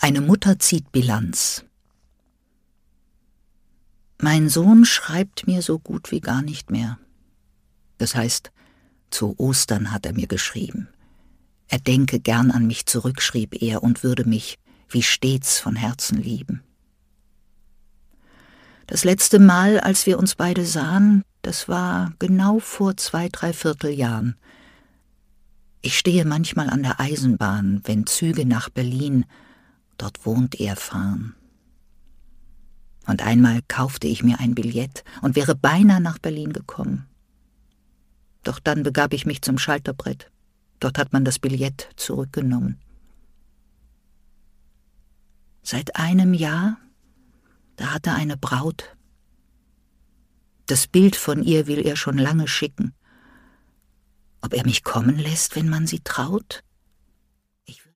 Eine Mutter zieht Bilanz. Mein Sohn schreibt mir so gut wie gar nicht mehr. Das heißt, zu Ostern hat er mir geschrieben. Er denke gern an mich zurück, schrieb er, und würde mich wie stets von Herzen lieben. Das letzte Mal, als wir uns beide sahen, das war genau vor 2, 3/4 Jahren. Ich stehe manchmal an der Eisenbahn, wenn Züge nach Berlin, dort wohnt er, fahren. Und einmal kaufte ich mir ein Billett und wäre beinahe nach Berlin gekommen. Doch dann begab ich mich zum Schalterbrett. Dort hat man das Billett zurückgenommen. Seit einem Jahr, da hat er eine Braut. Das Bild von ihr will er schon lange schicken. Ob er mich kommen lässt, wenn man sie traut?